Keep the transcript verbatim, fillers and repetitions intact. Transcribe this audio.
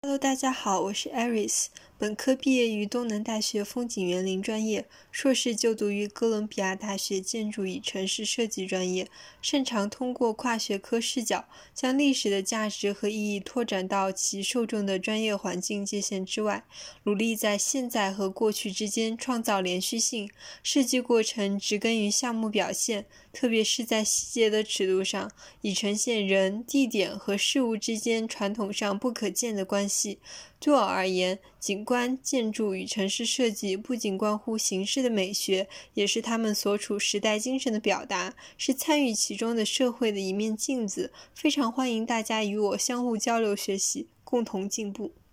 Hello，大家好，我是 Aris， 本科毕业于东南大学风景园林专业，硕士就读于哥伦比亚大学建筑与城市设计专业，擅长通过跨学科视角，将历史的价值和意义拓展到其受众的专业环境界限之外，努力在现在和过去之间创造连续性。设计过程植根于项目表现，特别是在细节的尺度上，以呈现人、地点和事物之间传统上不可见的关系。对我而言，景观、建筑与城市设计不仅关乎形式的美学，也是他们所处时代精神的表达，是参与其中的社会的一面镜子。非常欢迎大家与我相互交流学习，共同进步。